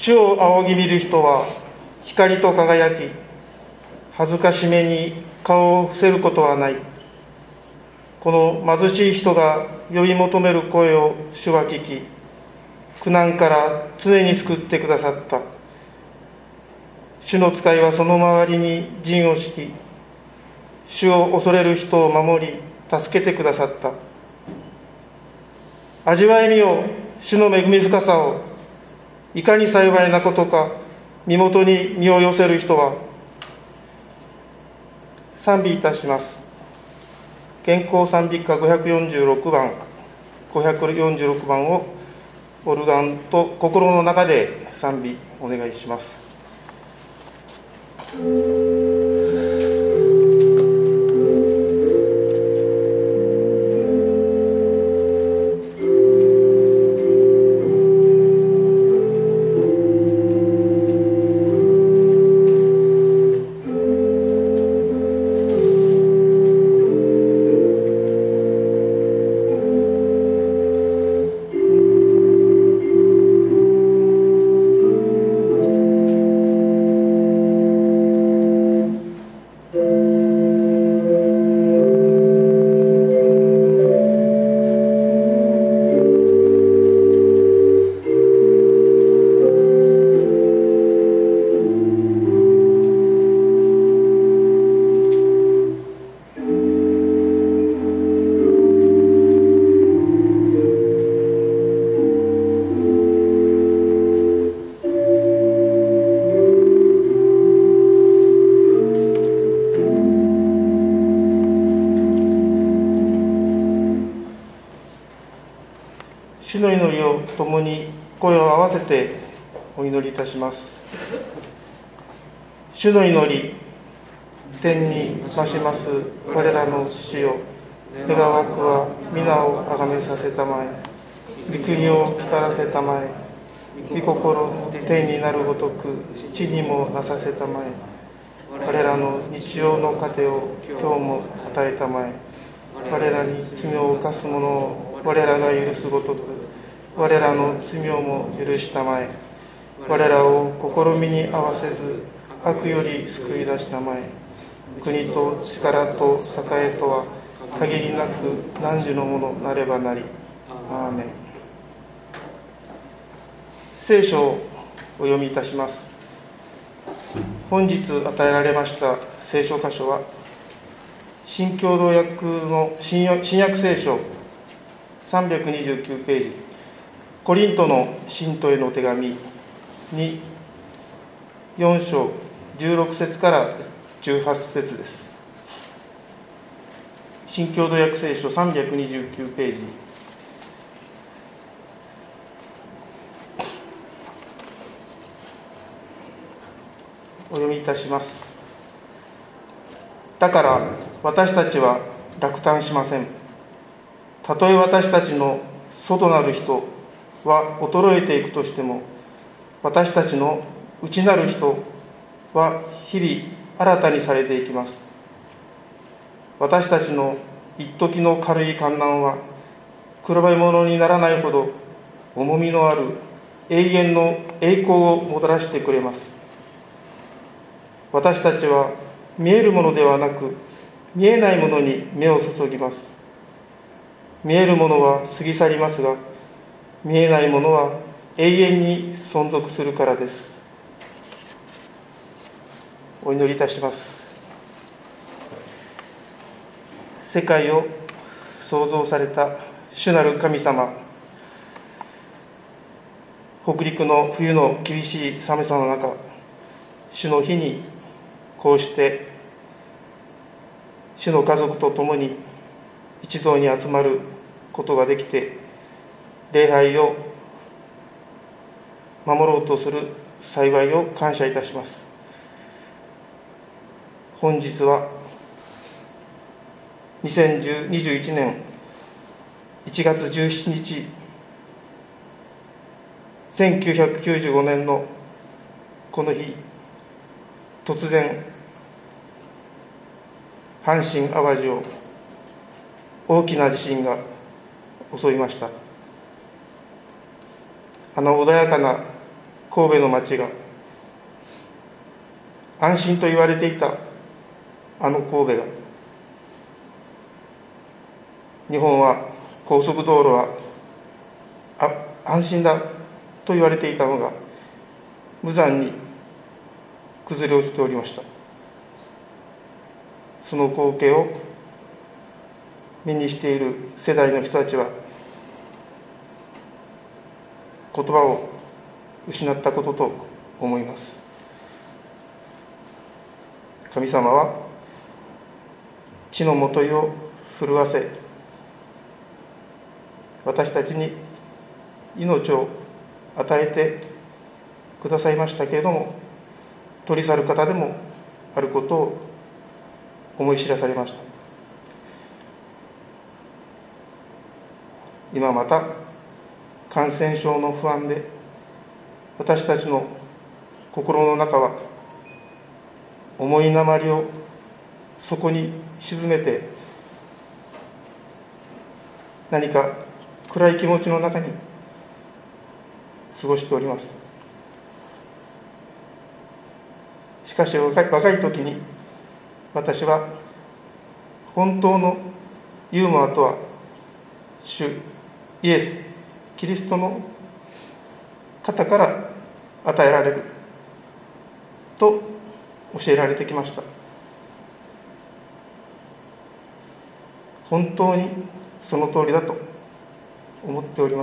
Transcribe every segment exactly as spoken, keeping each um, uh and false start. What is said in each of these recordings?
主を仰ぎ見る人は光と輝き、恥ずかしめに顔を伏せることはない。この貧しい人が呼び求める声を主は聞き、苦難から常に救ってくださった。主の使いはその周りに陣を敷き、主を恐れる人を守り助けてくださった。味わいみよ、主の恵み深さを。いかに幸いなことか。身元に身を寄せる人は。賛美いたします。健康賛美歌ごひゃくよんじゅうろくばん、ごひゃくよんじゅうろくばんをオルガンと心の中で賛美お願いします。主の祈りを共に声を合わせてお祈りいたします。主の祈り、天に増します我らの父よ、願わくは皆をあがめさせたまえ、御国を来たらせたまえ、御心天になるごとく地にもなさせたまえ、我らの日常の糧を今日も与えたまえ、我らに罪を犯す者を我らが許すごとく我らの罪をも許したまえ、我らを試みに合わせず悪より救い出したまえ、国と力と栄とは限りなく汝のものなればなり。アーメン。聖書をお読みいたします。本日与えられました聖書箇所は新共同訳の新約聖書さんびゃくにじゅうきゅうページ、コリントの信徒への手紙によん章じゅうろく節からじゅうはち節です。新共同訳聖書さんびゃくにじゅうきゅうページ、お読みいたします。だから私たちは落胆しません。たとえ私たちの外なる人は衰えていくとしても、私たちの内なる人は日々新たにされていきます。私たちの一時の軽い観難は比べ物にならないほど重みのある永遠の栄光をもたらしてくれます。私たちは見えるものではなく見えないものに目を注ぎます。見えるものは過ぎ去りますが、見えないものは永遠に存続するからです。お祈りいたします。世界を創造された主なる神様、北陸の冬の厳しい寒さの中、主の日にこうして主の家族と共に一堂に集まることができて、礼拝を守ろうとする幸いを感謝いたします。本日はにせんにじゅういちねんいちがつじゅうしちにち、せんきゅうひゃくきゅうじゅうごねんのこの日、突然阪神・淡路を大きな地震が襲いました。あの穏やかな神戸の町が安心と言われていたあの神戸が、日本は高速道路はあ安心だと言われていたのが無残に崩れ落ちておりました。その光景を目にしている世代の人たちは言葉を失ったことと思います。神様は地のもといを震わせ、私たちに命を与えてくださいましたけれども、取り去る方でもあることを思い知らされました。今また感染症の不安で私たちの心の中は重い鉛を底に沈めて、何か暗い気持ちの中に過ごしております。しかし若い、若い時に私は本当のユーモアとは主イエス・キリストの方から与えられると教えられてきました。本当にその通りだと思っております。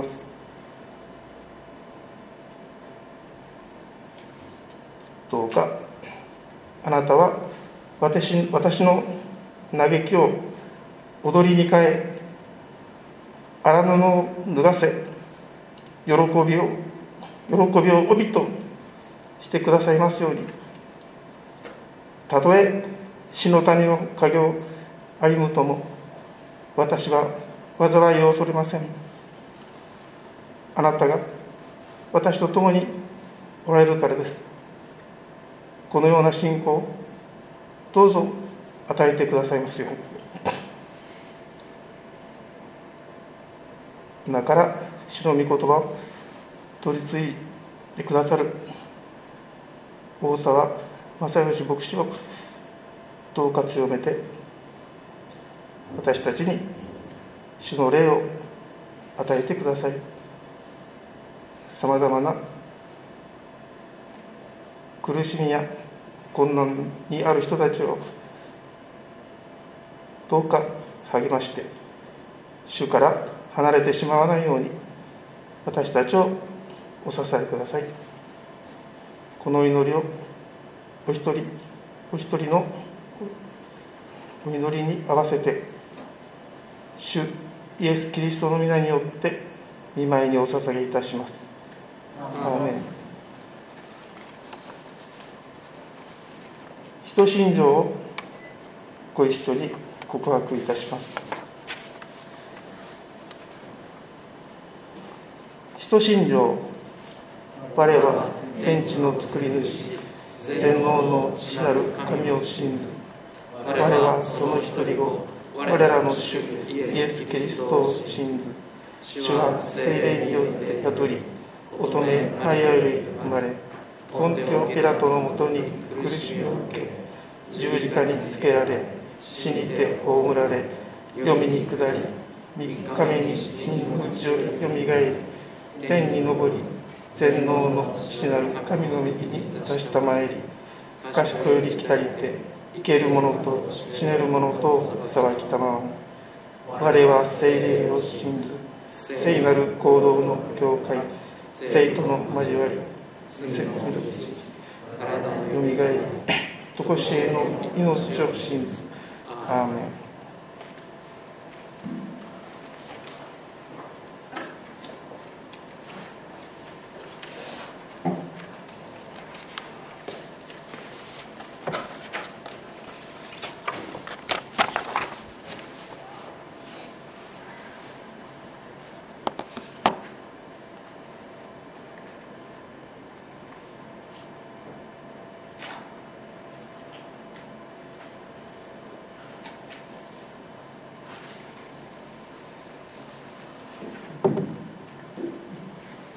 どうかあなたは私、私の嘆きを踊りに変え、荒布を脱がせ、喜びを喜びを帯としてくださいますように。たとえ死の谷の影を歩むとも、私は災いを恐れません。あなたが私と共におられるからです。このような信仰をどうぞ与えてくださいますように。今から主の御言葉を取り継いでくださる大沢正義牧師をどうか強めて、私たちに主の霊を与えてください。さまざまな苦しみや困難にある人たちをどうか励まして、主から離れてしまわないように私たちをお支えください。この祈りをお一人お一人のお祈りに合わせて、主イエス・キリストの皆によって御前にお捧げいたします。アーメン。使徒信条をご一緒に告白いたします。使徒信条。我は天地の作り主、全能の父なる神を信ず。我はその一人子、我らの主イエス・キリストを信ず。主は聖霊によって宿り、乙女マリアより生まれ、ポンテオ・ピラトのもとに苦しみを受け、十字架につけられ、死にて葬られ、黄泉に下り、三日目に死人のうちよりよみがえり、天に昇り、全能の父なる神の右に立ちたまえり、賢より来たりて、生ける者と死ねる者と裁きたまわん。我は聖霊を信ず、聖なる行動の教会、聖との交わり、聖なる体のよみがえり、とこしえの命を信ず。アーメン。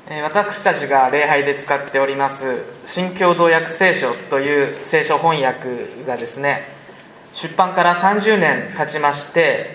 私たちが礼拝で使っております新共同訳聖書という聖書翻訳がですね、出版からさんじゅうねん経ちまして、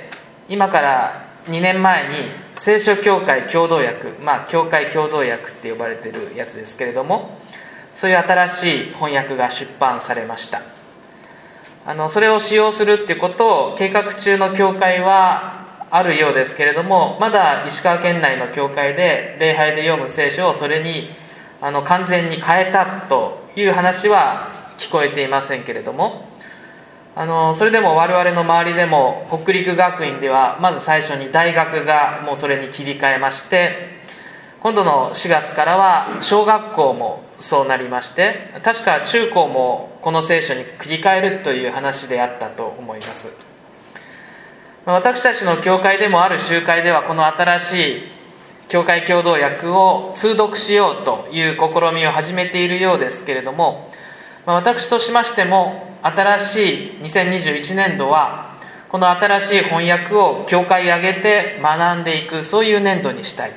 今からにねんまえに聖書協会共同訳、まあ協会共同訳って呼ばれているやつですけれども、そういう新しい翻訳が出版されました。あのそれを使用するっていうことを計画中の教会はあるようですけれども、まだ石川県内の教会で礼拝で読む聖書をそれにあの完全に変えたという話は聞こえていませんけれども、あのそれでも我々の周りでも北陸学院ではまず最初に大学がもうそれに切り替えまして、今度のしがつからは小学校もそうなりまして、確か中高もこの聖書に切り替えるという話であったと思います。私たちの教会でもある集会ではこの新しい教会共同訳を通読しようという試みを始めているようですけれども、私としましても新しいにせんにじゅういちねんどはこの新しい翻訳を教会へ挙げて学んでいく、そういう年度にしたい。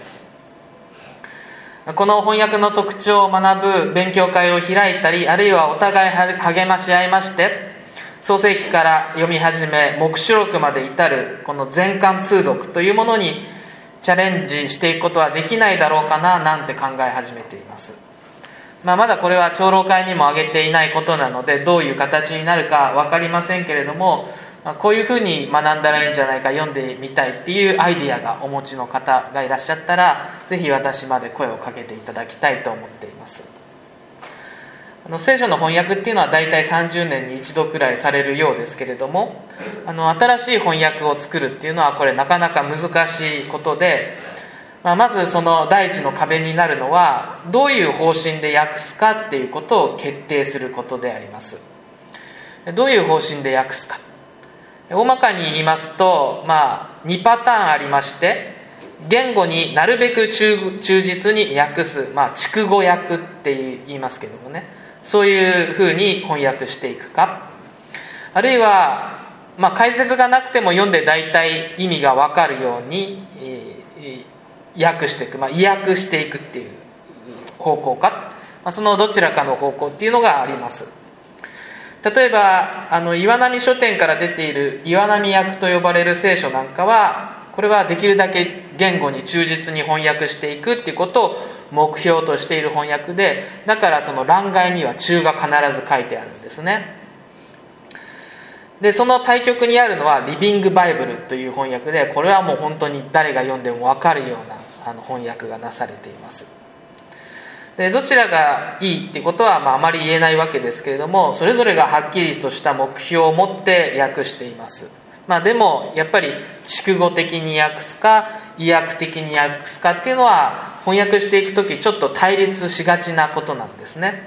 この翻訳の特徴を学ぶ勉強会を開いたり、あるいはお互い励まし合いまして、創世記から読み始め黙示録まで至るこの全巻通読というものにチャレンジしていくことはできないだろうかななんて考え始めています。まあ、まだこれは長老会にも挙げていないことなのでどういう形になるか分かりませんけれども、こういうふうに学んだらいいんじゃないか、読んでみたいっていうアイディアがお持ちの方がいらっしゃったら、ぜひ私まで声をかけていただきたいと思っています。あの聖書の翻訳っていうのはだいたいさんじゅうねんに一度くらいされるようですけれども、あの新しい翻訳を作るっていうのはこれなかなか難しいことで、まあ、まずその第一の壁になるのはどういう方針で訳すかっていうことを決定することであります。どういう方針で訳すか、大まかに言いますと、まあ、にパターンありまして、言語になるべく 忠, 忠実に訳す、まあ、筑語訳って言いますけどもね、そういうふうに翻訳していくか、あるいは、まあ、解説がなくても読んで大体意味が分かるように、えー、訳していく、まあ、意訳していくっていう方向か、まあ、そのどちらかの方向っていうのがあります。例えばあの岩波書店から出ている岩波訳と呼ばれる聖書なんかは、これはできるだけ言語に忠実に翻訳していくっていうことを目標としている翻訳で、だからその欄外には忠が必ず書いてあるんですね。でその対極にあるのはリビングバイブルという翻訳で、これはもう本当に誰が読んでも分かるようなあの翻訳がなされています。でどちらがいいっていうことは、まあ、あまり言えないわけですけれども、それぞれがはっきりとした目標を持って訳しています。まあ、でもやっぱり筑語的に訳すか意訳的に訳すかっていうのは翻訳していくときちょっと対立しがちなことなんですね。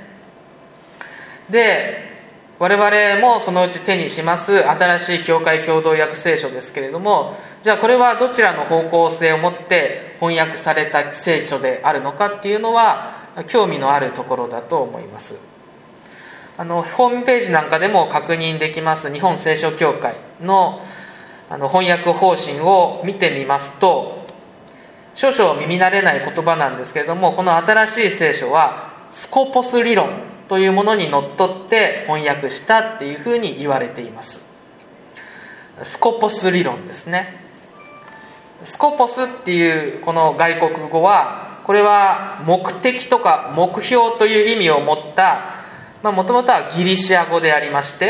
で我々もそのうち手にします新しい教会共同訳聖書ですけれども、じゃあこれはどちらの方向性を持って翻訳された聖書であるのかっていうのは興味のあるところだと思います。あのホームページなんかでも確認できます日本聖書協会のあの翻訳方針を見てみますと、少々耳慣れない言葉なんですけれども、この新しい聖書はスコポス理論というものにのっとって翻訳したっていうふうに言われています。スコポス理論ですね。スコポスっていうこの外国語は、これは目的とか目標という意味を持ったもともとはギリシア語でありまして、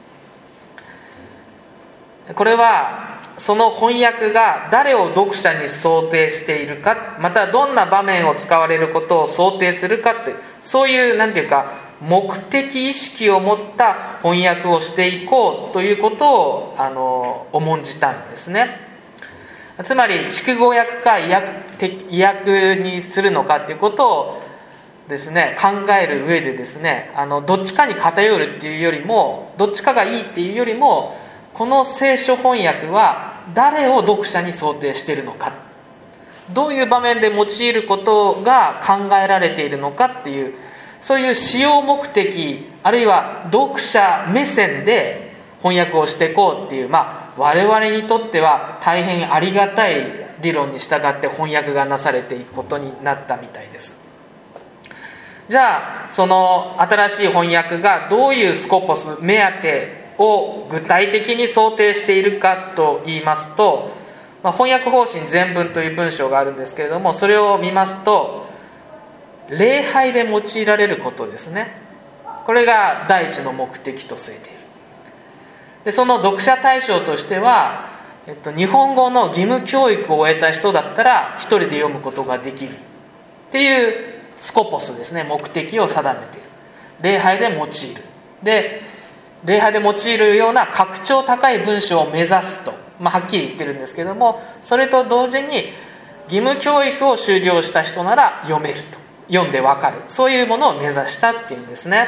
これはその翻訳が誰を読者に想定しているか、またどんな場面を使われることを想定するかって、そういうなんていうか目的意識を持った翻訳をしていこうということをあの重んじたんですね。つまり筑語訳か意訳、意訳にするのかということをですね考える上でですね、あのどっちかに偏るっていうよりも、どっちかがいいっていうよりも、この聖書翻訳は誰を読者に想定しているのか、どういう場面で用いることが考えられているのかっていう、そういう使用目的、あるいは読者目線で翻訳をしていこうっていう、まあ、我々にとっては大変ありがたい理論に従って翻訳がなされていくことになったみたいです。じゃあその新しい翻訳がどういうスコポス目当てを具体的に想定しているかと言いますと、まあ、翻訳方針全文という文章があるんですけれども、それを見ますと礼拝で用いられることですね。これが第一の目的と据えている。でその読者対象としては、えっと、日本語の義務教育を終えた人だったら一人で読むことができるっていうスコポスですね、目的を定めている。礼拝で用いる。で礼拝で用いるような格調高い文章を目指すと、まあ、はっきり言ってるんですけども、それと同時に義務教育を修了した人なら読めると、読んでわかる、そういうものを目指したっていうんですね。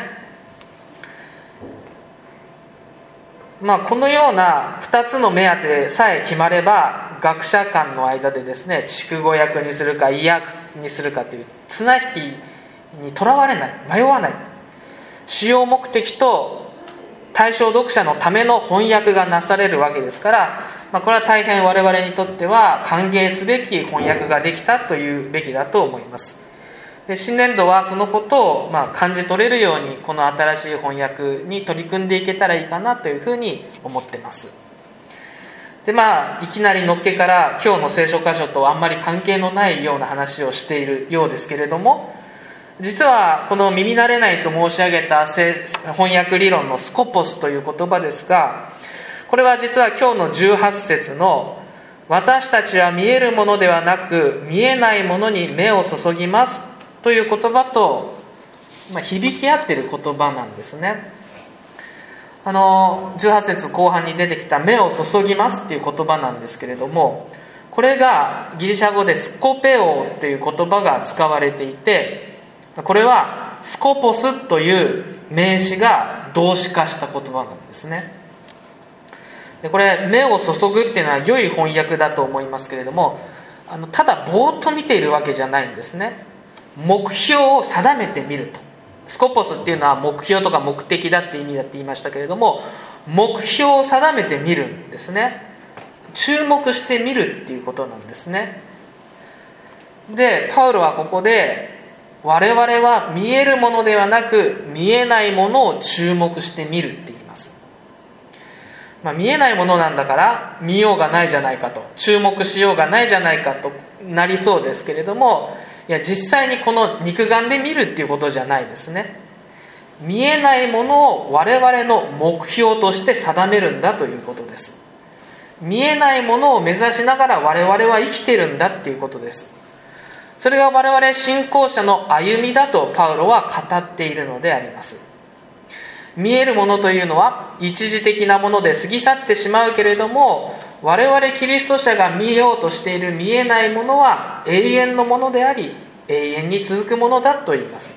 まあ、このようなふたつの目当てさえ決まれば、学者間の間でですね、筑語訳にするか意訳にするかという綱引きにとらわれない、迷わない、主要目的と対象読者のための翻訳がなされるわけですから、まあ、これは大変我々にとっては歓迎すべき翻訳ができたというべきだと思います。で新年度はそのことをまあ感じ取れるように、この新しい翻訳に取り組んでいけたらいいかなというふうに思ってます。でまあいきなりのっけから今日の聖書箇所とあんまり関係のないような話をしているようですけれども、実はこの耳慣れないと申し上げた翻訳理論のスコポスという言葉ですが、これは実は今日のじゅうはち節の私たちは見えるものではなく見えないものに目を注ぎますという言葉と、まあ、響き合っている言葉なんですね。あのじゅうはち節後半に出てきた目を注ぎますっていう言葉なんですけれども、これがギリシャ語でスコペオという言葉が使われていて、これはスコポスという名詞が動詞化した言葉なんですね。でこれ目を注ぐっていうのは良い翻訳だと思いますけれども、あのただぼーっと見ているわけじゃないんですね。目標を定めてみると。スコポスっていうのは目標とか目的だって意味だって言いましたけれども、目標を定めてみるんですね。注目してみるっていうことなんですね。でパウロはここで我々は見えるものではなく見えないものを注目してみるって言います。まあ、見えないものなんだから見ようがないじゃないかと、注目しようがないじゃないかとなりそうですけれども、いや実際にこの肉眼で見るっていうことじゃないですね。見えないものを我々の目標として定めるんだということです。見えないものを目指しながら我々は生きてるんだっていうことです。それが我々信仰者の歩みだとパウロは語っているのであります。見えるものというのは一時的なもので過ぎ去ってしまうけれども、我々キリスト者が見ようとしている見えないものは永遠のものであり、永遠に続くものだと言います。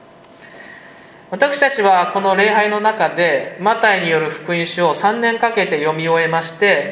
私たちはこの礼拝の中でマタイによる福音書をさんねんかけて読み終えまして、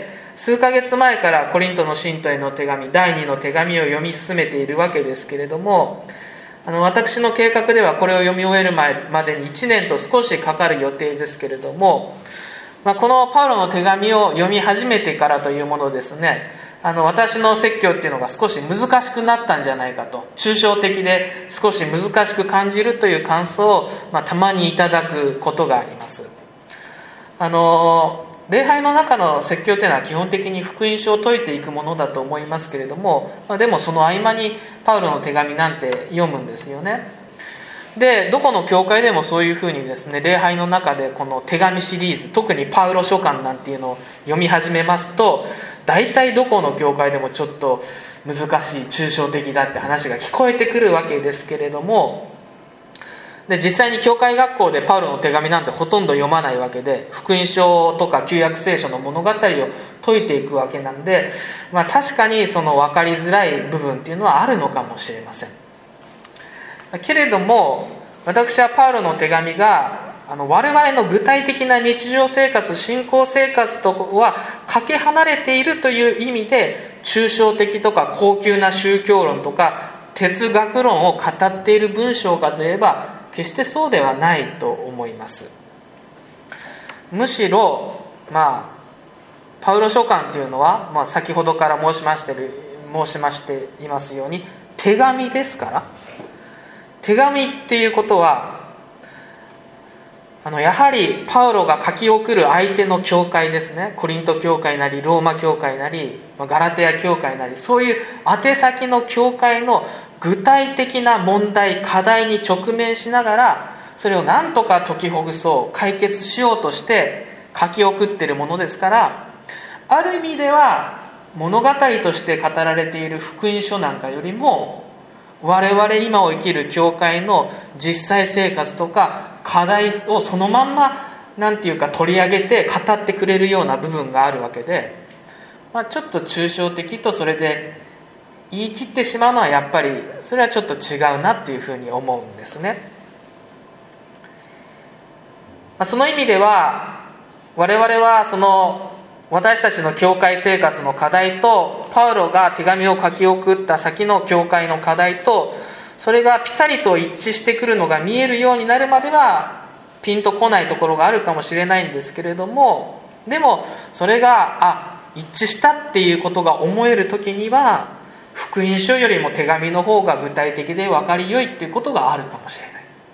数ヶ月前からコリントの信徒への手紙、第二の手紙を読み進めているわけですけれども、あの私の計画ではこれを読み終える前までにいちねんと少しかかる予定ですけれども、まあ、このパウロの手紙を読み始めてからというものですね、あの私の説教っていうのが少し難しくなったんじゃないかと、抽象的で少し難しく感じるという感想を、まあ、たまにいただくことがあります。あの礼拝の中の説教というのは基本的に福音書を説いていくものだと思いますけれども、まあ、でもその合間にパウロの手紙なんて読むんですよね。でどこの教会でもそういうふうにですね、礼拝の中でこの手紙シリーズ、特にパウロ書簡なんていうのを読み始めますと、大体どこの教会でもちょっと難しい、抽象的だって話が聞こえてくるわけですけれども、で実際に教会学校でパウロの手紙なんてほとんど読まないわけで、福音書とか旧約聖書の物語を解いていくわけなんで、まあ、確かにその分かりづらい部分っていうのはあるのかもしれませんけれども、私はパウロの手紙があの我々の具体的な日常生活、信仰生活とはかけ離れているという意味で、抽象的とか高級な宗教論とか哲学論を語っている文章かといえば決してそうではないと思います。むしろ、まあ、パウロ書簡というのは、まあ、先ほどから申しましてる申しましていますように手紙ですから。手紙っていうことはあのやはりパウロが書き送る相手の教会ですね、コリント教会なりローマ教会なりガラテア教会なり、そういう宛先の教会の具体的な問題課題に直面しながら、それを何とか解きほぐそう解決しようとして書き送っているものですから、ある意味では物語として語られている福音書なんかよりも我々今を生きる教会の実際生活とか課題をそのまんまなんていうか取り上げて語ってくれるような部分があるわけで、まあ、ちょっと抽象的とそれで言い切ってしまうのはやっぱりそれはちょっと違うなっていうふうに思うんですね。まあ、その意味では我々はその私たちの教会生活の課題とパウロが手紙を書き送った先の教会の課題とそれがピタリと一致してくるのが見えるようになるまではピンとこないところがあるかもしれないんですけれども、でもそれがあ一致したっていうことが思える時には福音書よりも手紙の方が具体的で分かりよいっていうことがあるかもしれ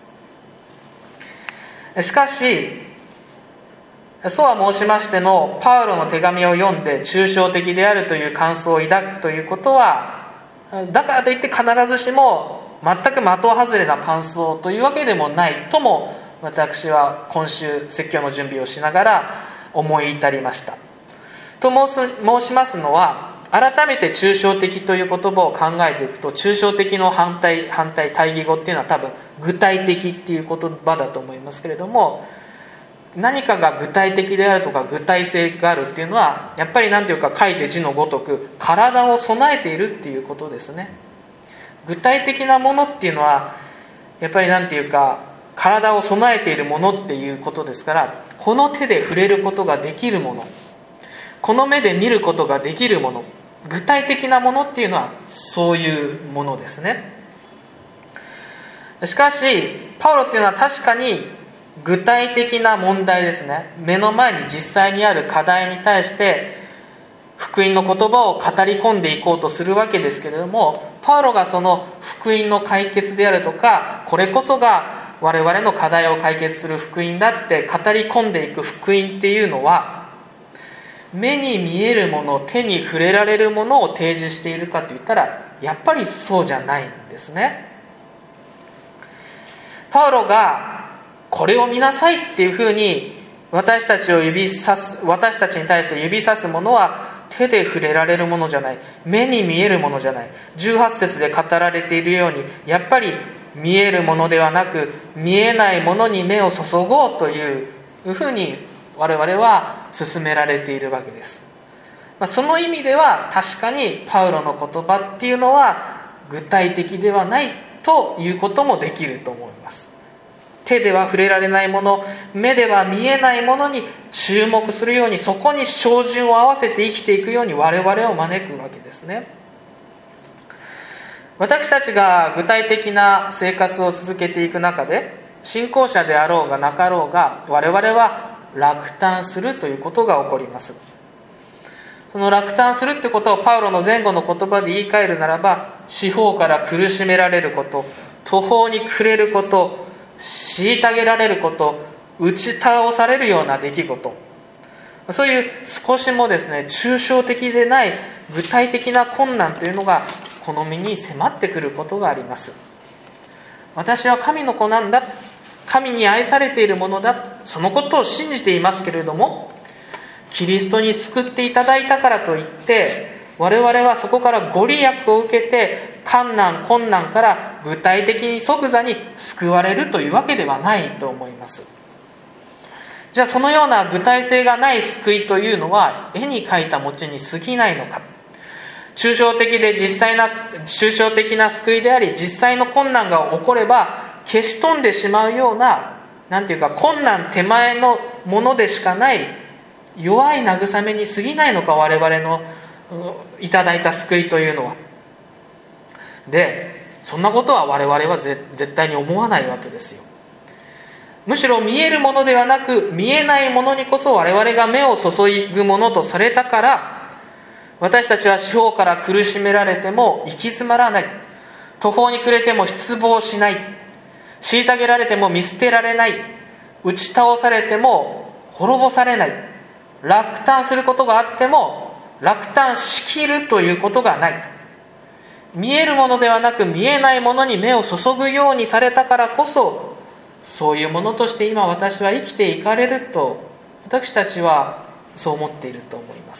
ない。しかしそうは申しましてのパウロの手紙を読んで抽象的であるという感想を抱くということは、だからといって必ずしも全く的外れな感想というわけでもないとも私は今週説教の準備をしながら思い至りました。と申す、申しますのは改めて抽象的という言葉を考えていくと、抽象的の反対反対対義語っていうのは多分具体的っていう言葉だと思いますけれども、何かが具体的であるとか具体性があるっていうのはやっぱり何ていうか書いて字のごとく体を備えているっていうことですね。具体的なものっていうのはやっぱり何ていうか体を備えているものっていうことですから、この手で触れることができるもの、この目で見ることができるもの、具体的なものっていうのはそういうものですね。しかしパウロっていうのは確かに具体的な問題ですね、目の前に実際にある課題に対して福音の言葉を語り込んでいこうとするわけですけれども、パウロがその福音の解決であるとか、これこそが我々の課題を解決する福音だって語り込んでいく福音っていうのは、目に見えるもの、手に触れられるものを提示しているかといったらやっぱりそうじゃないんですね。パウロがこれを見なさいっていうふうに私たちを指さす、私たちに対して指さすものは手で触れられるものじゃない、目に見えるものじゃない。じゅうはち節で語られているように、やっぱり見えるものではなく見えないものに目を注ごうというふうに我々は進められているわけです。まあ、その意味では確かにパウロの言葉っていうのは具体的ではないということもできると思います。手では触れられないもの、目では見えないものに注目するように、そこに照準を合わせて生きていくように我々を招くわけですね。私たちが具体的な生活を続けていく中で、信仰者であろうがなかろうが我々は落胆するということが起こります。その落胆するってことをパウロの前後の言葉で言い換えるならば、四方から苦しめられること、途方に暮れること、虐げられること、打ち倒されるような出来事、そういう少しもですね抽象的でない具体的な困難というのがこの身に迫ってくることがあります。私は神の子なんだ、神に愛されているものだ、そのことを信じていますけれども、キリストに救っていただいたからといって我々はそこからご利益を受けて困難困難から具体的に即座に救われるというわけではないと思います。じゃあそのような具体性がない救いというのは絵に描いた餅に過ぎないのか。抽象的で実際な抽象的な救いであり、実際の困難が起これば消し飛んでしまうような、なんていうか困難手前のものでしかない弱い慰めに過ぎないのか、我々のいただいた救いというのは。で、そんなことは我々は絶対に思わないわけですよ。むしろ見えるものではなく見えないものにこそ我々が目を注ぐものとされたから、 私たちは四方から苦しめられても行き詰まらない。途方に暮れても失望しない。虐げられても見捨てられない。打ち倒されても滅ぼされない。落胆することがあっても落胆しきるということがない。見えるものではなく見えないものに目を注ぐようにされたからこそ、そういうものとして今私は生きていかれると、私たちはそう思っていると思います。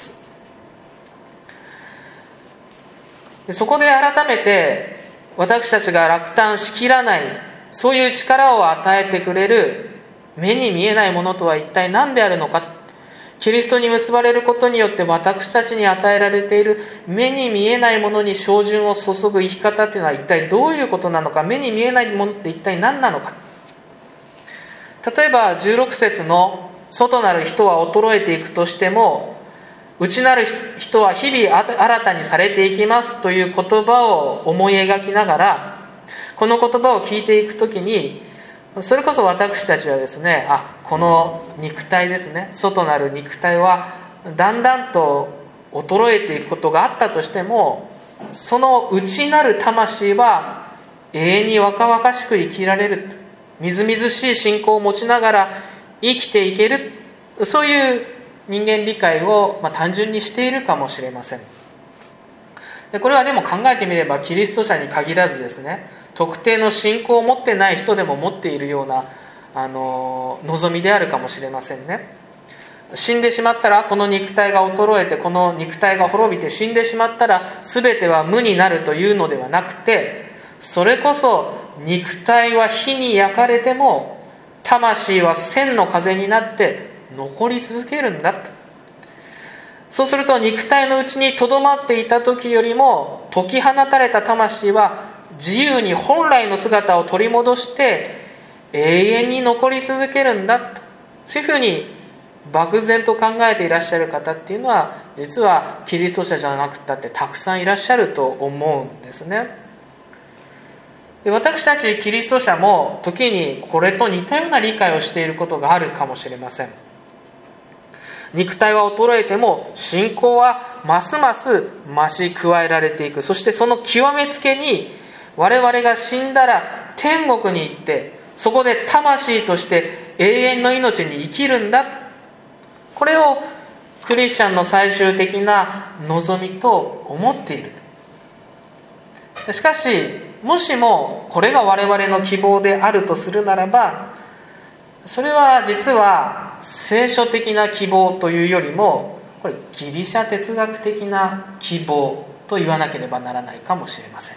でそこで改めて私たちが落胆しきらない、そういう力を与えてくれる目に見えないものとは一体何であるのか。キリストに結ばれることによって私たちに与えられている目に見えないものに照準を注ぐ生き方というのは一体どういうことなのか。目に見えないものって一体何なのか。例えばじゅうろく節の外なる人は衰えていくとしても、内なる人は日々新たにされていきますという言葉を思い描きながら、この言葉を聞いていくときに、それこそ私たちはですね、あ、この肉体ですね、外なる肉体はだんだんと衰えていくことがあったとしても、その内なる魂は永遠に若々しく生きられる、みずみずしい信仰を持ちながら生きていける、そういう人間理解を、まあ、単純にしているかもしれません。でこれはでも考えてみればキリスト者に限らずですね、特定の信仰を持ってない人でも持っているようなあの望みであるかもしれませんね。死んでしまったらこの肉体が衰えて、この肉体が滅びて死んでしまったら全ては無になるというのではなくて、それこそ肉体は火に焼かれても魂は千の風になって残り続けるんだと。そうすると肉体のうちにとどまっていた時よりも解き放たれた魂は自由に本来の姿を取り戻して永遠に残り続けるんだと、そういうふうに漠然と考えていらっしゃる方っていうのは、実はキリスト者じゃなくたってたくさんいらっしゃると思うんですね。で私たちキリスト者も時にこれと似たような理解をしていることがあるかもしれません。肉体は衰えても信仰はますます増し加えられていく。そしてその極めつけに、我々が死んだら天国に行って、そこで魂として永遠の命に生きるんだ。これをクリスチャンの最終的な望みと思っている。しかしもしもこれが我々の希望であるとするならば、それは実は聖書的な希望というよりも、これギリシャ哲学的な希望と言わなければならないかもしれません。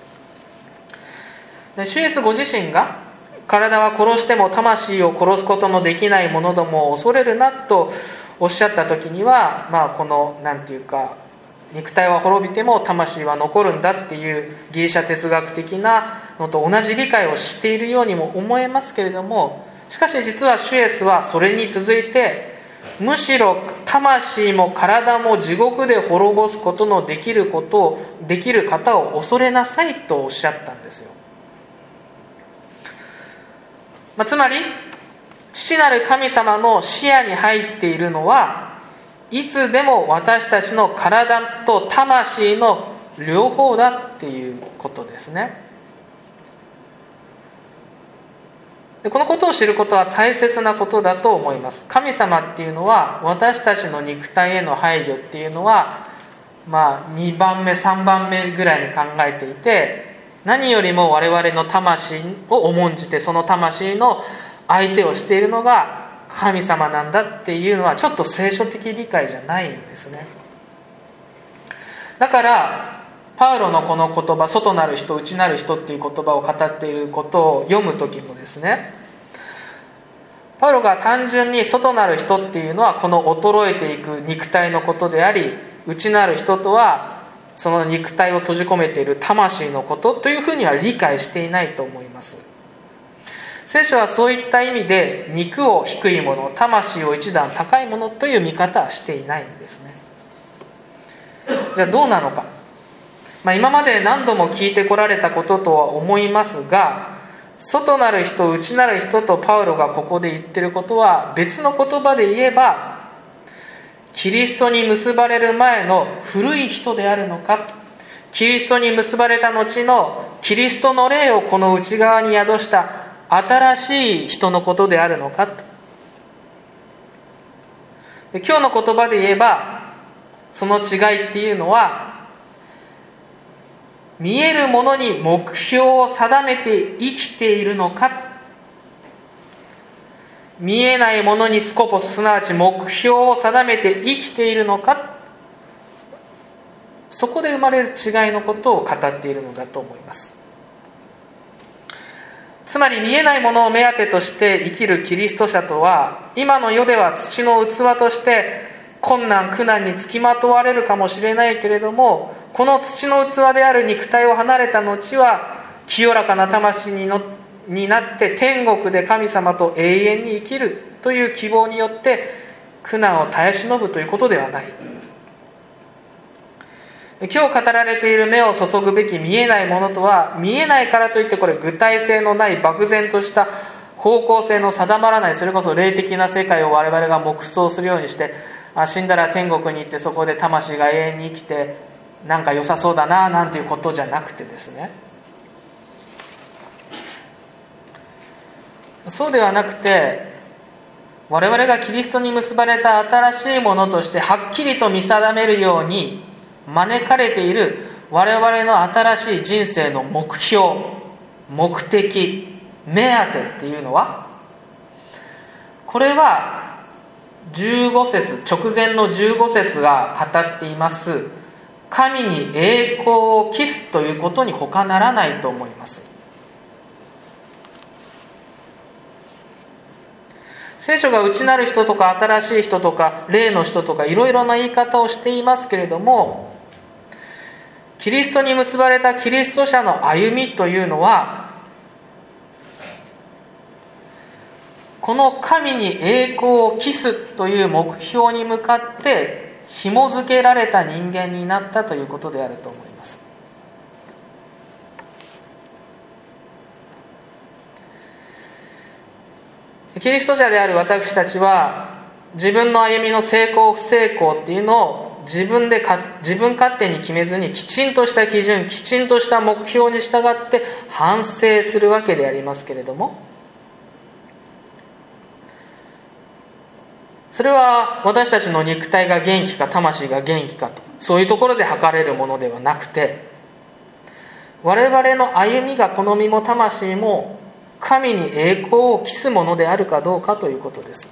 で主イエスご自身が、体は殺しても魂を殺すことのできないものどもを恐れるなとおっしゃった時には、まあこのなんていうか、肉体は滅びても魂は残るんだっていうギリシャ哲学的なのと同じ理解をしているようにも思えますけれども、しかし実は主イエスはそれに続いて、むしろ魂も体も地獄で滅ぼすことのできることをできる方を恐れなさいとおっしゃったんですよ。まあ、つまり父なる神様の視野に入っているのは、いつでも私たちの体と魂の両方だっていうことですね。でこのことを知ることは大切なことだと思います。神様っていうのは、私たちの肉体への配慮っていうのは、まあにばんめさんばんめぐらいに考えていて、何よりも我々の魂を重んじて、その魂の相手をしているのが神様なんだっていうのは、ちょっと聖書的理解じゃないんですね。だからパウロのこの言葉、外なる人内なる人っていう言葉を語っていることを読む時もですね、パウロが単純に外なる人っていうのはこの衰えていく肉体のことであり、内なる人とはその肉体を閉じ込めている魂のことというふうには理解していないと思います。聖書はそういった意味で肉を低いもの、魂を一段高いものという見方はしていないんですね。じゃあどうなのか、まあ、今まで何度も聞いてこられたこととは思いますが、外なる人内なる人とパウロがここで言ってることは、別の言葉で言えばキリストに結ばれる前の古い人であるのか、キリストに結ばれた後のキリストの霊をこの内側に宿した新しい人のことであるのか。今日の言葉で言えば、その違いっていうのは、見えるものに目標を定めて生きているのか、見えないものにスコポス、すなわち目標を定めて生きているのか、そこで生まれる違いのことを語っているのだと思います。つまり見えないものを目当てとして生きるキリスト者とは、今の世では土の器として困難苦難につきまとわれるかもしれないけれども、この土の器である肉体を離れた後は清らかな魂にのになって天国で神様と永遠に生きるという希望によって苦難を耐え忍ぶということではない。今日語られている目を注ぐべき見えないものとは、見えないからといってこれ具体性のない漠然とした方向性の定まらない、それこそ霊的な世界を我々が黙想するようにして、あ死んだら天国に行ってそこで魂が永遠に生きてなんか良さそうだななんていうことじゃなくてですね、そうではなくて、我々がキリストに結ばれた新しいものとしてはっきりと見定めるように招かれている我々の新しい人生の目標、目的、目当てっていうのは、これはじゅうご節、直前のじゅうご節が語っています神に栄光を期すということに他ならないと思います。聖書が内なる人とか新しい人とか霊の人とかいろいろな言い方をしていますけれども、キリストに結ばれたキリスト者の歩みというのは、この神に栄光を期すという目標に向かって紐づけられた人間になったということであると思います。キリスト者である私たちは、自分の歩みの成功不成功っていうのを自分でか自分勝手に決めずに、きちんとした基準、きちんとした目標に従って反省するわけでありますけれども、それは私たちの肉体が元気か魂が元気かと、そういうところで測れるものではなくて、我々の歩みがこの身も魂も神に栄光を期すものであるかどうかということです。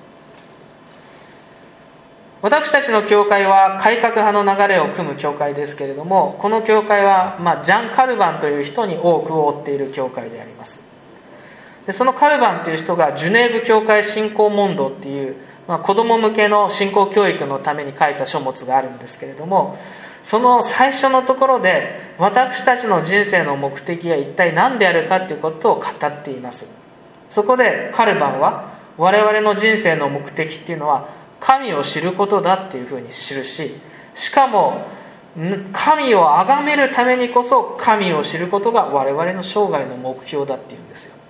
私たちの教会は改革派の流れを組む教会ですけれども、この教会は、まあ、ジャン・カルバンという人に多くを追っている教会であります。でそのカルバンという人がジュネーブ教会信仰問答っていう、まあ、子供向けの信仰教育のために書いた書物があるんですけれども、その最初のところで私たちの人生の目的は一体何であるかということを語っています。そこでカルバンは我々の人生の目的っていうのは神を知ることだっていうふうに記し、しかも神を崇めるためにこそ神を知ることが我々の生涯の目標だっていうんですよ。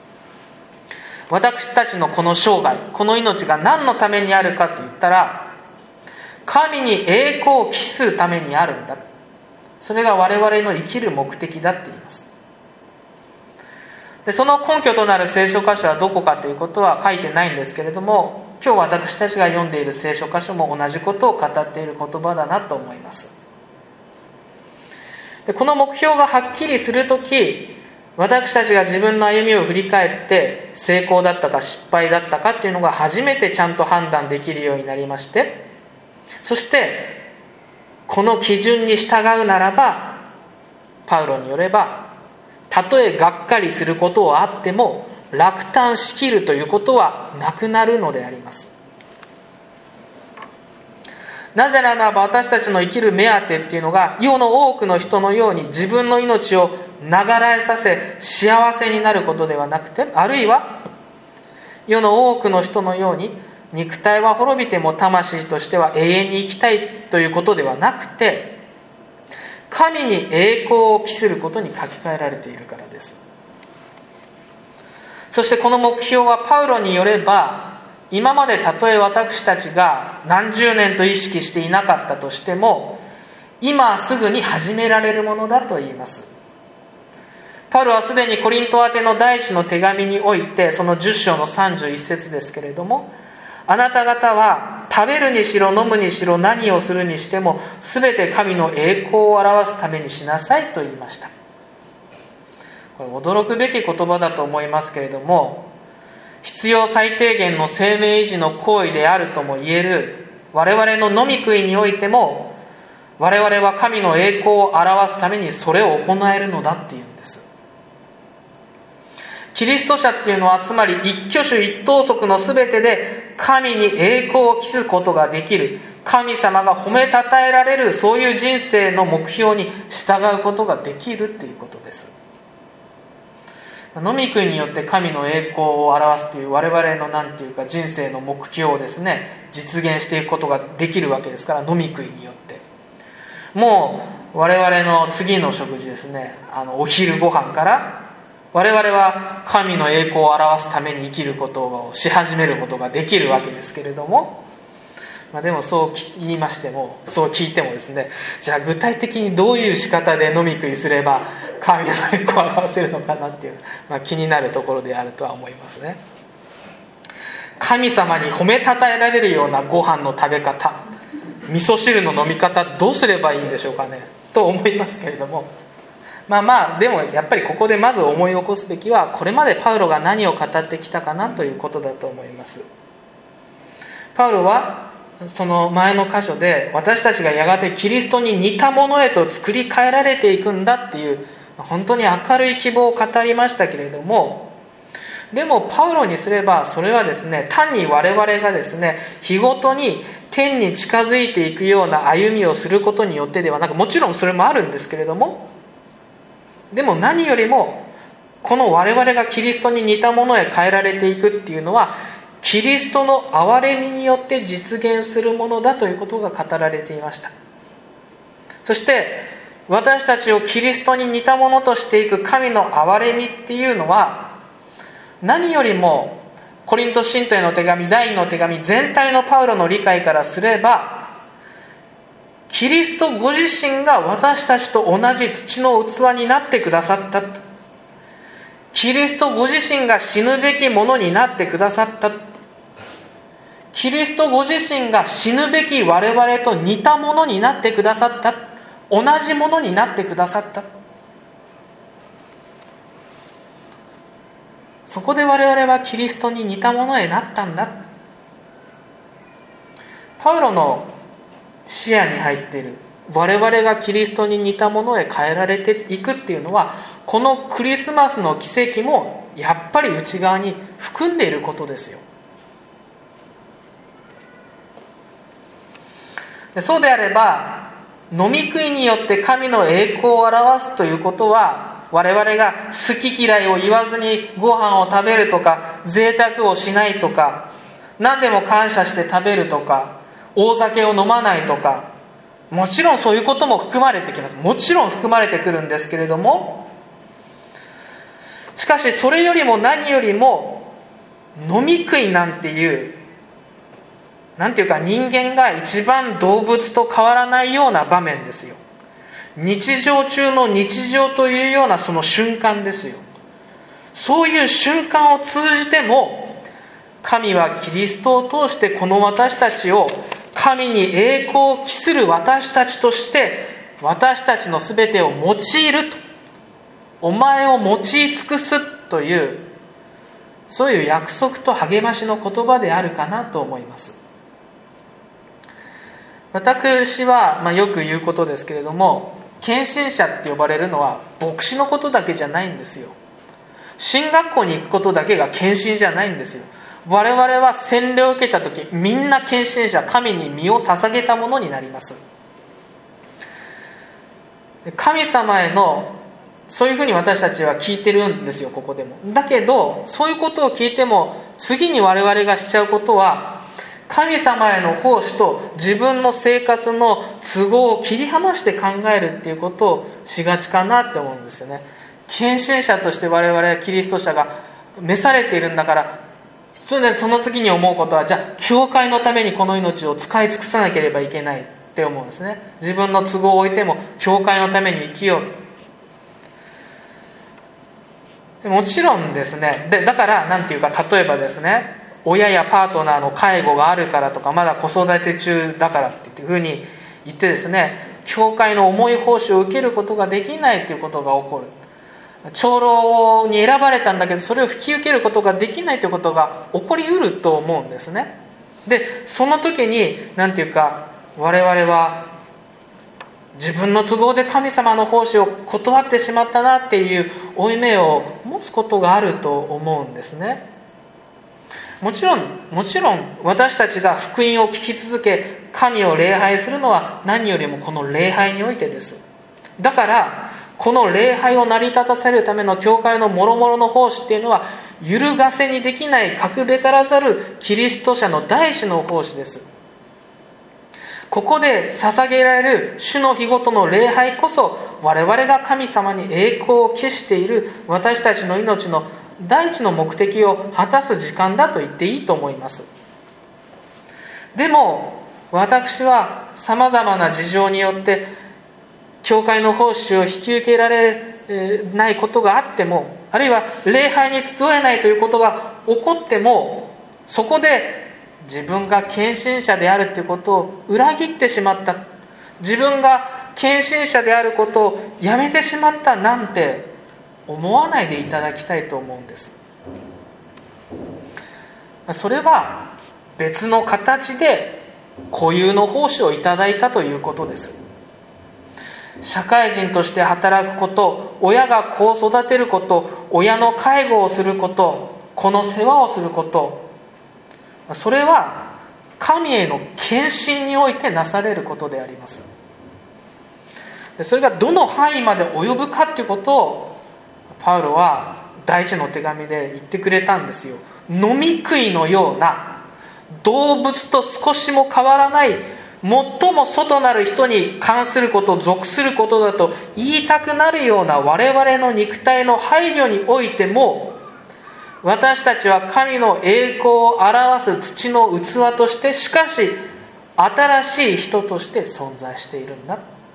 私たちのこの生涯、この命が何のためにあるかといったら、神に栄光を期するためにあるんだ。それが我々の生きる目的だって言います。でその根拠となる聖書箇所はどこかということは書いてないんですけれども、今日私たちが読んでいる聖書箇所も同じことを語っている言葉だなと思います。でこの目標がはっきりするとき、私たちが自分の歩みを振り返って成功だったか失敗だったかっていうのが初めてちゃんと判断できるようになりまして、そしてこの基準に従うならば、パウロによれば、たとえがっかりすることはあっても落胆しきるということはなくなるのであります。なぜならば私たちの生きる目当てっていうのが、世の多くの人のように自分の命を流らえさせ幸せになることではなくて、あるいは世の多くの人のように肉体は滅びても魂としては永遠に生きたいということではなくて、神に栄光を期することに書き換えられているからです。そしてこの目標はパウロによれば、 今までたとえ私たちが何十年と意識していなかったとしても、今すぐに始められるものだと言います。パウロはすでにコリント宛ての第一の手紙において、そのじゅっ章のさんじゅういち節ですけれども、あなた方は食べるにしろ飲むにしろ何をするにしても全て神の栄光を表すためにしなさいと言いました。これ驚くべき言葉だと思いますけれども、必要最低限の生命維持の行為であるとも言える我々の飲み食いにおいても、我々は神の栄光を表すためにそれを行えるのだっていうんです。キリスト者っていうのはつまり一挙手一投足のすべてで神に栄光を期すことができる、神様が褒めたたえられる、そういう人生の目標に従うことができるっていうことです。飲み食いによって神の栄光を表すという我々のなんていうか人生の目標をですね実現していくことができるわけですから、飲み食いによってもう我々の次の食事ですね、あのお昼ご飯から我々は神の栄光を表すために生きることをし始めることができるわけですけれども、まあ、でもそう言いましても、そう聞いてもですね、じゃあ具体的にどういう仕方で飲み食いすれば神の栄光を表せるのかなっていう、まあ、気になるところであるとは思いますね。神様に褒めたたえられるようなご飯の食べ方、味噌汁の飲み方、どうすればいいんでしょうかねと思いますけれども、まあまあでもやっぱりここでまず思い起こすべきは、これまでパウロが何を語ってきたかなということだと思います。パウロはその前の箇所で、私たちがやがてキリストに似たものへと作り変えられていくんだっていう本当に明るい希望を語りましたけれども、でもパウロにすればそれはですね、単に我々がですね日ごとに天に近づいていくような歩みをすることによってではなく、もちろんそれもあるんですけれども、でも何よりもこの我々がキリストに似たものへ変えられていくっていうのは、キリストの憐れみによって実現するものだということが語られていました。そして私たちをキリストに似たものとしていく神の憐れみっていうのは、何よりもコリント信徒への手紙、第二の手紙全体のパウロの理解からすれば、キリストご自身が私たちと同じ土の器になってくださった。キリストご自身が死ぬべきものになってくださった。キリストご自身が死ぬべき我々と似たものになってくださった。同じものになってくださった。そこで我々はキリストに似たものへなったんだ。パウロの視野に入っている我々がキリストに似たものへ変えられていくっていうのは、このクリスマスの奇跡もやっぱり内側に含んでいることですよ。そうであれば、飲み食いによって神の栄光を表すということは、我々が好き嫌いを言わずにご飯を食べるとか、贅沢をしないとか、何でも感謝して食べるとか、大酒を飲まないとか、もちろんそういうことも含まれてきます。もちろん含まれてくるんですけれども、しかしそれよりも何よりも、飲み食いなんていうなんていうか人間が一番動物と変わらないような場面ですよ。日常中の日常というようなその瞬間ですよ。そういう瞬間を通じても、神はキリストを通してこの私たちを神に栄光を期する私たちとして私たちのすべてを用いると、お前を用い尽くすという、そういう約束と励ましの言葉であるかなと思います。私は、まあ、よく言うことですけれども、献身者って呼ばれるのは牧師のことだけじゃないんですよ。神学校に行くことだけが献身じゃないんですよ。我々は洗礼を受けたとき、みんな献身者、神に身を捧げたものになります。神様への、そういうふうに私たちは聞いてるんですよ、ここでも。だけど、そういうことを聞いても、次に我々がしちゃうことは、神様への奉仕と自分の生活の都合を切り離して考えるっていうことをしがちかなって思うんですよね。献身者として我々はキリスト者が召されているんだから、 それでその次に思うことは、じゃあ教会のためにこの命を使い尽くさなければいけないって思うんですね。自分の都合を置いても教会のために生きようと。もちろんですね、でだからなんていうか、例えばですね、親やパートナーの介護があるからとか、まだ子育て中だからっていうふうに言ってですね、教会の重い奉仕を受けることができないということが起こる。長老に選ばれたんだけど、それを引き受けることができないということが起こりうると思うんですね。でその時になんていうか、我々は自分の都合で神様の奉仕を断ってしまったなっていう負い目を持つことがあると思うんですね。もちろんもちろん私たちが福音を聞き続け神を礼拝するのは何よりもこの礼拝においてです。だからこの礼拝を成り立たせるための教会の諸々の奉仕っていうのは、揺るがせにできない格べからざるキリスト者の大種の奉仕です。ここで捧げられる主の日ごとの礼拝こそ、我々が神様に栄光を期している私たちの命の第一の目的を果たす時間だと言っていいと思います。でも私はさまざまな事情によって教会の奉仕を引き受けられないことがあっても、あるいは礼拝に集えないということが起こっても、そこで自分が献身者であるということを裏切ってしまった、自分が献身者であることをやめてしまったなんて思わないでいただきたいと思うんです。それは別の形で固有の奉仕をいただいたということです。社会人として働くこと、親が子を育てること、親の介護をすること、子の世話をすること、それは神への献身においてなされることであります。それがどの範囲まで及ぶかということをパウロは第一の手紙で言ってくれたんですよ。飲み食いのような、動物と少しも変わらない、最も外なる人に関すること、属することだと言いたくなるような我々の肉体の配慮においても、私たちは神の栄光を表す土の器として、しかし新しい人として存在しているんだ。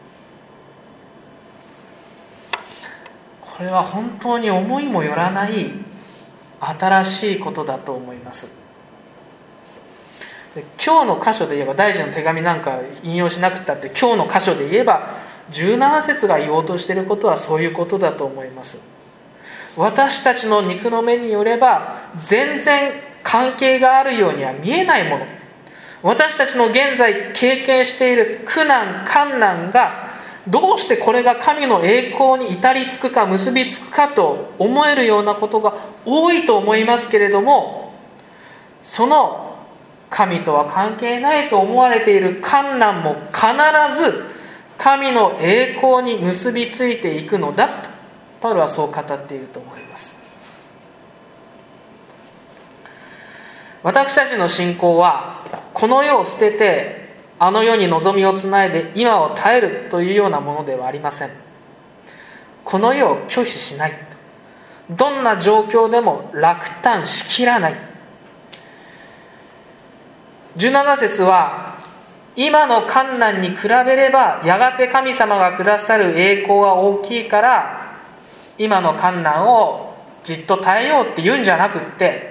これは本当に思いもよらない新しいことだと思います。今日の箇所で言えば、大臣の手紙なんか引用しなくたって、今日の箇所で言えばじゅうなな節が言おうとしていることはそういうことだと思います。私たちの肉の目によれば全然関係があるようには見えないもの、私たちの現在経験している苦難患難がどうしてこれが神の栄光に至りつくか結びつくかと思えるようなことが多いと思いますけれども、その神とは関係ないと思われている患難も必ず神の栄光に結びついていくのだとパウロはそう語っていると思います。私たちの信仰はこの世を捨ててあの世に望みをつないで今を耐えるというようなものではありません。この世を拒否しない、どんな状況でも落胆しきらない。じゅうなな節は、今の患難に比べればやがて神様がくださる栄光は大きいから今の患難をじっと耐えようって言うんじゃなくって、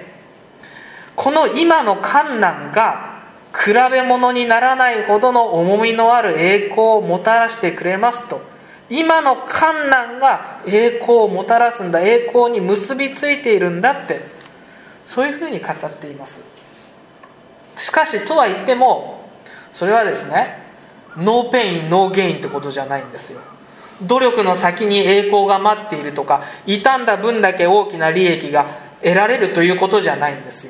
この今の患難が比べ物にならないほどの重みのある栄光をもたらしてくれますと、今の患難が栄光をもたらすんだ、栄光に結びついているんだって、そういうふうに語っています。しかしとは言っても、それはですね、ノーペインノーゲインってことじゃないんですよ。努力の先に栄光が待っているとか、傷んだ分だけ大きな利益が得られるということじゃないんですよ。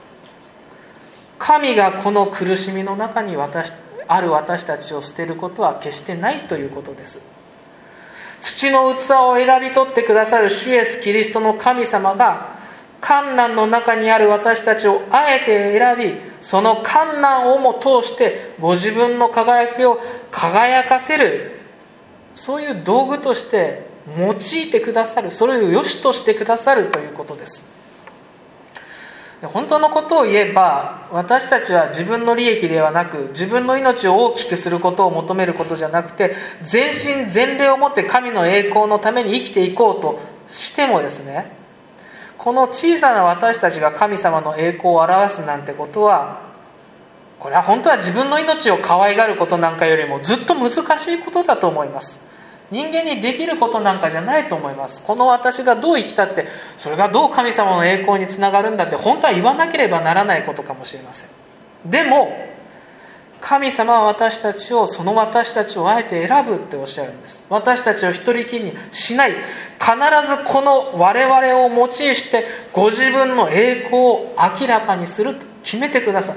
神がこの苦しみの中に私ある私たちを捨てることは決してないということです。土の器を選び取ってくださる主イエスキリストの神様が患難の中にある私たちをあえて選び、その患難をも通してご自分の輝きを輝かせる、そういう道具として用いてくださる、それを良しとしてくださるということです。 本当のことを言えば、私たちは自分の利益ではなく、自分の命を大きくすることを求めることじゃなくて、全身全霊をもって神の栄光のために生きていこうとしてもですね、この小さな私たちが神様の栄光を表すなんてことは、これは本当は自分の命を可愛がることなんかよりもずっと難しいことだと思います。人間にできることなんかじゃないと思います。この私がどう生きたって、それがどう神様の栄光につながるんだって本当は言わなければならないことかもしれません。でも神様は私たちを、その私たちをあえて選ぶっておっしゃるんです。私たちを一人きりにしない。必ずこの我々を用いしてご自分の栄光を明らかにすると決めてくださって、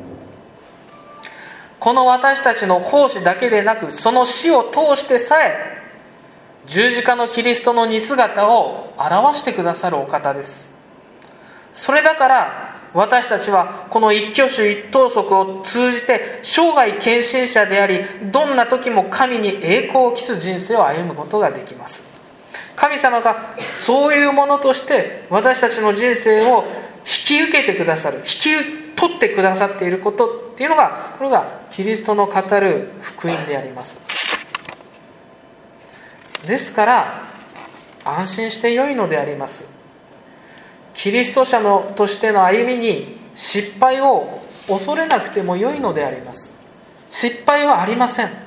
この私たちの奉仕だけでなく、その死を通してさえ十字架のキリストの似姿を表してくださるお方です。それだから私たちはこの一挙手一投足を通じて生涯献身者であり、どんな時も神に栄光を期す人生を歩むことができます。神様がそういうものとして私たちの人生を引き受けてくださる、引き取ってくださっていることっていうのが、これがキリストの語る福音であります。ですから安心してよいのであります。キリスト者のとしての歩みに失敗を恐れなくてもよいのであります。失敗はありません。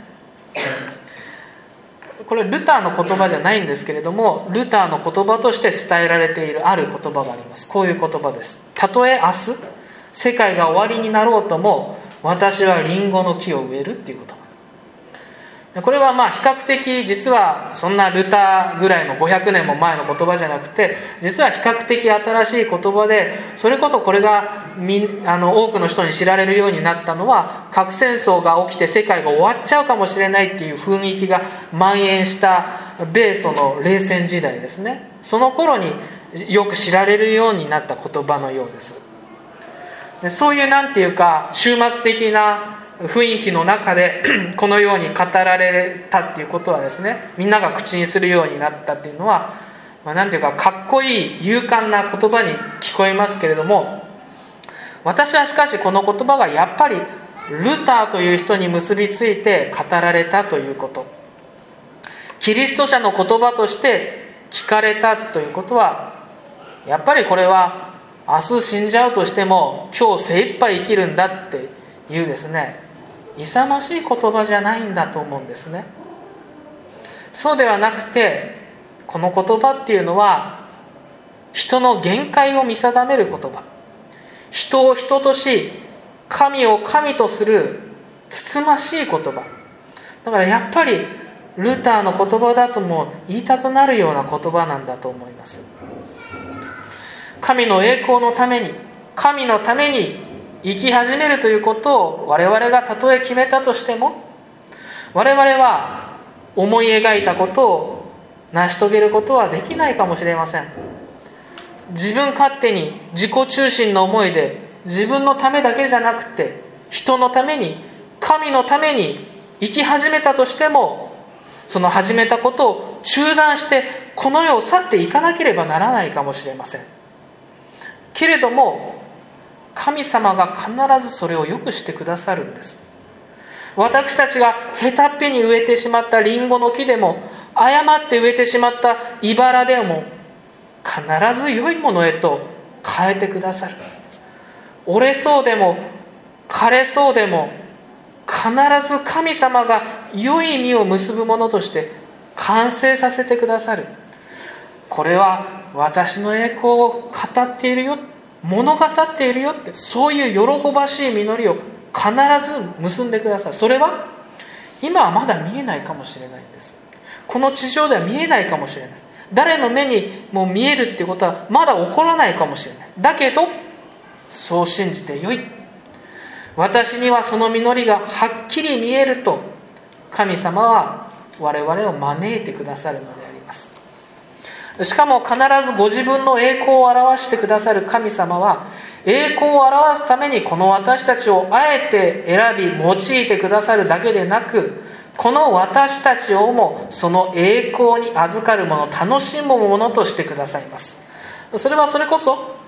これルターの言葉じゃないんですけれども、ルターの言葉として伝えられているある言葉があります。こういう言葉です。たとえ明日世界が終わりになろうとも、私はリンゴの木を植えるっていうこと。これはまあ比較的、実はそんなルターぐらいのごひゃくねんも前の言葉じゃなくて、実は比較的新しい言葉で、それこそこれがみあの多くの人に知られるようになったのは、核戦争が起きて世界が終わっちゃうかもしれないっていう雰囲気が蔓延した米ソの冷戦時代ですね。その頃によく知られるようになった言葉のようです。でそういうなんていうか終末的な雰囲気の中でこのように語られたっていうことはですね、みんなが口にするようになったっていうのは、まあ、なんていうかかっこいい勇敢な言葉に聞こえますけれども、私はしかしこの言葉がやっぱりルターという人に結びついて語られたということ、キリスト者の言葉として聞かれたということは、やっぱりこれは明日死んじゃうとしても今日精一杯生きるんだっていうですね、勇ましい言葉じゃないんだと思うんですね。そうではなくて、この言葉っていうのは人の限界を見定める言葉、人を人とし神を神とするつつましい言葉だから、やっぱりルターの言葉だとも言いたくなるような言葉なんだと思います。神の栄光のために、神のために生き始めるということを我々がたとえ決めたとしても、我々は思い描いたことを成し遂げることはできないかもしれません。自分勝手に自己中心の思いで、自分のためだけじゃなくて人のために、神のために生き始めたとしても、その始めたことを中断してこの世を去っていかなければならないかもしれません。けれども神様が必ずそれを良くしてくださるんです。私たちがへたっぴに植えてしまったリンゴの木でも、誤って植えてしまった茨でも、必ず良いものへと変えてくださる。折れそうでも枯れそうでも、必ず神様が良い実を結ぶものとして完成させてくださる。これは私の栄光を語っているよ、物語っているよって、そういう喜ばしい実りを必ず結んでくださる。それは今はまだ見えないかもしれないんです。この地上では見えないかもしれない。誰の目にも見えるっていうことはまだ起こらないかもしれない。だけどそう信じてよい。私にはその実りがはっきり見えると、神様は我々を招いてくださるのであります。しかも必ずご自分の栄光を表してくださる神様は、栄光を表すためにこの私たちをあえて選び用いてくださるだけでなく、この私たちをもその栄光に預かるもの、楽しむものとしてくださいます。それはそれこそ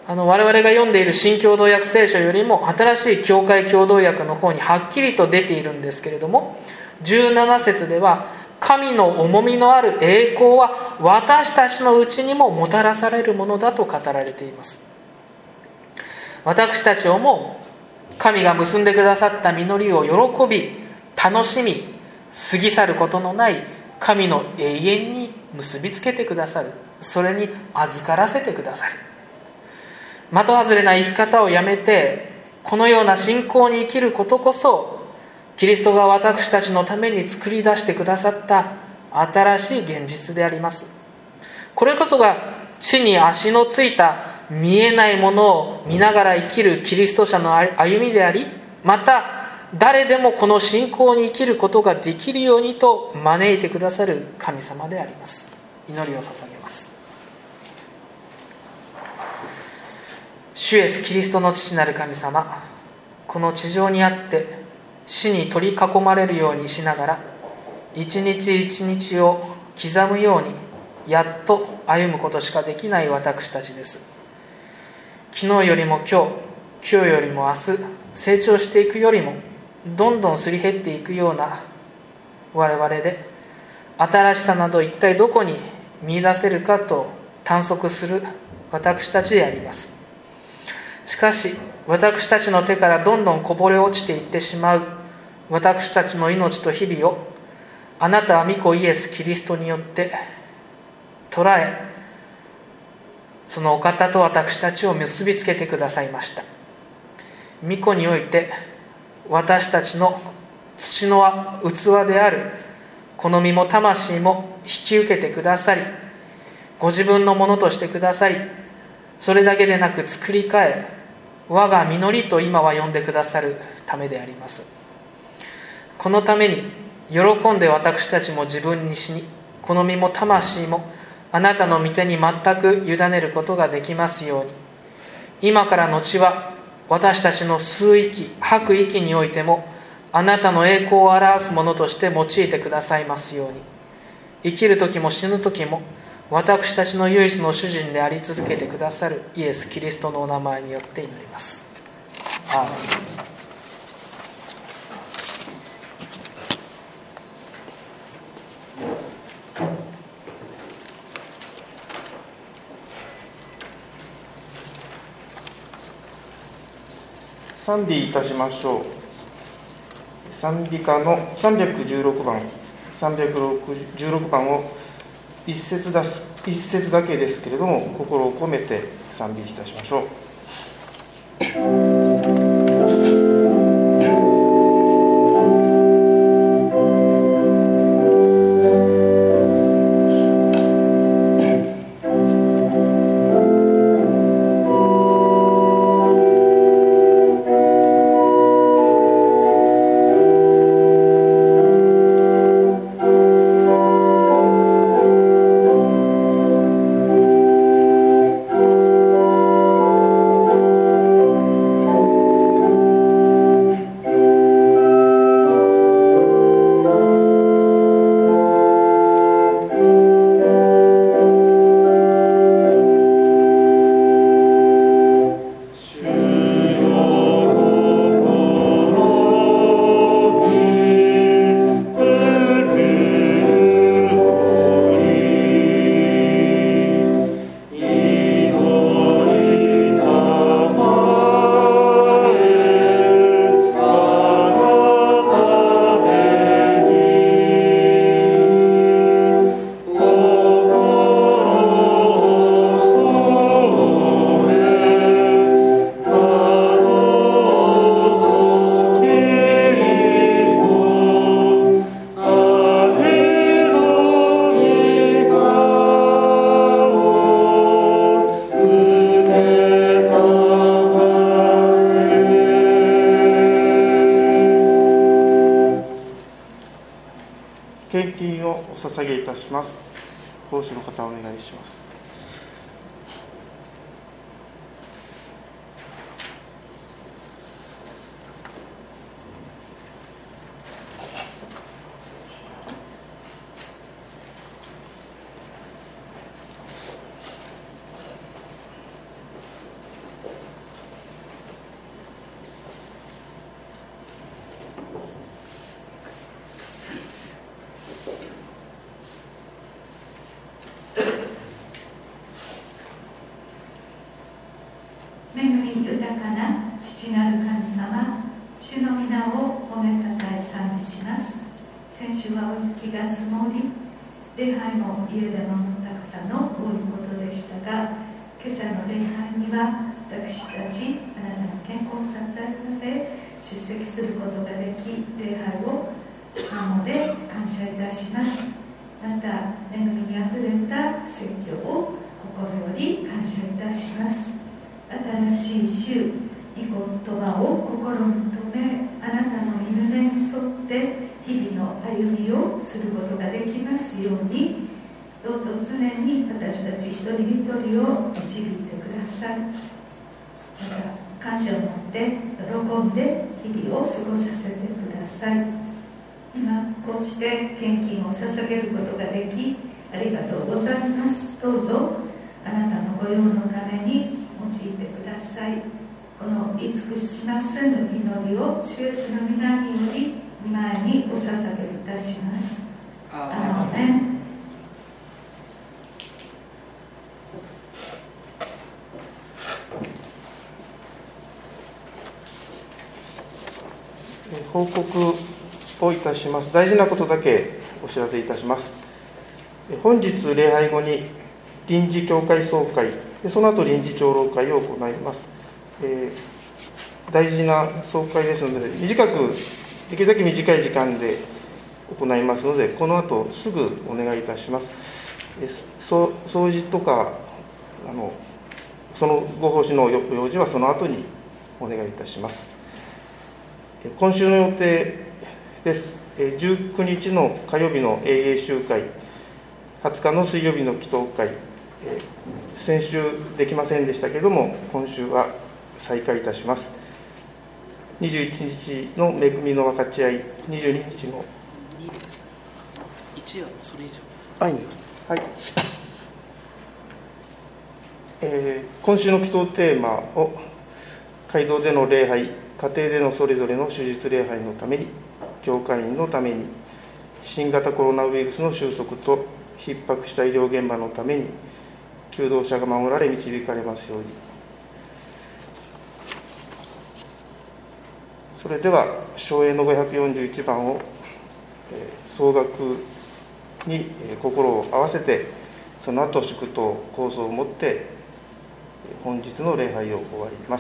あの我々が読んでいる新共同訳聖書よりも新しい教会共同訳の方にはっきりと出ているんですけれども、じゅうなな節では神の重みのある栄光は私たちのうちにももたらされるものだと語られています。私たちをも神が結んでくださった実りを喜び楽しみ過ぎ去ることのない神の永遠に結びつけてくださる、それに預からせてくださる。的外れな生き方をやめてこのような信仰に生きることこそキリストが私たちのために作り出してくださった新しい現実であります。これこそが地に足のついた見えないものを見ながら生きるキリスト者の歩みであり、また誰でもこの信仰に生きることができるようにと招いてくださる神様であります。祈りを捧げます。主イエスキリストの父なる神様、この地上にあって死に取り囲まれるようにしながら一日一日を刻むようにやっと歩むことしかできない私たちです。昨日よりも今日、今日よりも明日、成長していくよりもどんどんすり減っていくような我々で、新しさなど一体どこに見出せるかと探索する私たちであります。しかし私たちの手からどんどんこぼれ落ちていってしまう私たちの命と日々を、あなたは御子イエスキリストによって捉え、そのお方と私たちを結びつけてくださいました。御子において私たちの土の器であるこの身も魂も引き受けてくださり、ご自分のものとしてくださり、それだけでなく作り変え、我が実りと今は呼んでくださるためであります。このために喜んで私たちも自分に死に、この身も魂もあなたの御手に全く委ねることができますように、今から後は私たちの吸う息吐く息においてもあなたの栄光を表すものとして用いてくださいますように、生きる時も死ぬ時も私たちの唯一の主人であり続けてくださるイエス・キリストのお名前によって祈ります。アーメン。 賛美いたしましょう。賛美歌のさんびゃくじゅうろくばん、さんびゃくじゅうろくばんを一節だす一節だけですけれども、心を込めて賛美いたしましょう。献金をお捧げいたします。奉仕の方お願いします。 豊かな父なる神様、主の皆を褒めたたえ賛美します。先週は雪が積もり、礼拝も家で守った方の多いことでしたが、今朝の礼拝には私たちあなたの健康を支えられ出席することができ、礼拝を守れ感謝いたします。また恵みにあふれた説教を心より感謝いたします。新しい週、御言葉を心に留め、あなたの御胸に沿って日々の歩みをすることができますように、どうぞ常に私たち一人一人を導いてください。また感謝を持って喜んで日々を過ごさせてください。今こうして献金を捧げることができありがとうございます。どうぞあなたの御用のために用いてください。この慈しませぬ祈りを主イエスの皆により御前にお捧げいたします。アーメン。 報告をいたします。大事なことだけお知らせいたします。本日礼拝後に臨時教会総会、その後臨時長老会を行います。えー、大事な総会ですので、短くできるだけ短い時間で行いますので、この後すぐお願いいたします。えー、そ掃除とかあのそのご奉仕の用事はその後にお願いいたします。今週の予定です。じゅうくにちの火曜日の英英集会、はつかの水曜日の祈祷会、先週できませんでしたけれども、今週は再開いたします。にじゅういちにちの恵みの分かち合い、にじゅうににちのいちはそれ以上はい、はいえー、今週の祈祷テーマを、街道での礼拝、家庭でのそれぞれの手術礼拝のために、教会員のために、新型コロナウイルスの収束と逼迫した医療現場のために、求道者が守られ導かれますように。それでは唱詠のごひゃくよんじゅういちばんを、えー、総額に、えー、心を合わせて、その後祝祷構想を持って本日の礼拝を終わります。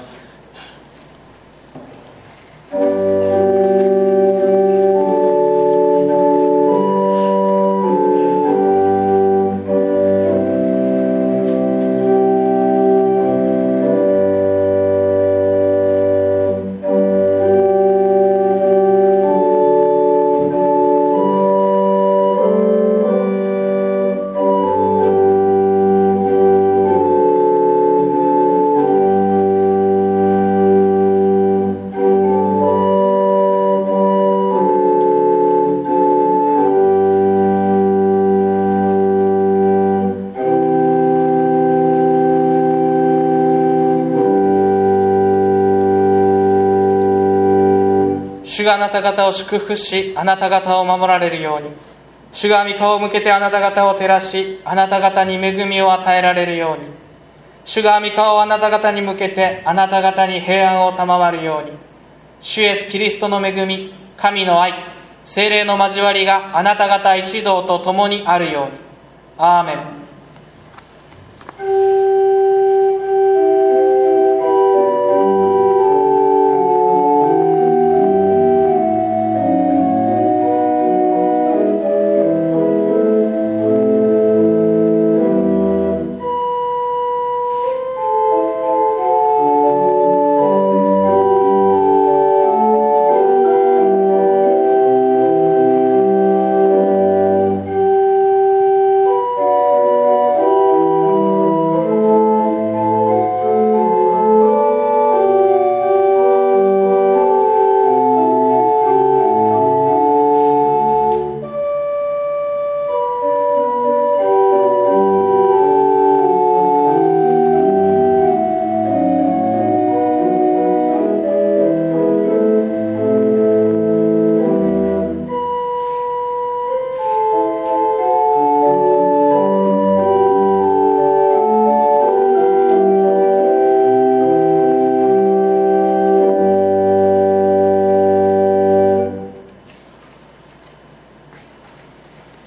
主があなた方を祝福し、あなた方を守られるように。主が御顔を向けてあなた方を照らし、あなた方に恵みを与えられるように。主が御顔をあなた方に向けてあなた方に平安を賜るように。主イエスキリストの恵み、神の愛、聖霊の交わりがあなた方一同と共にあるように。アーメン。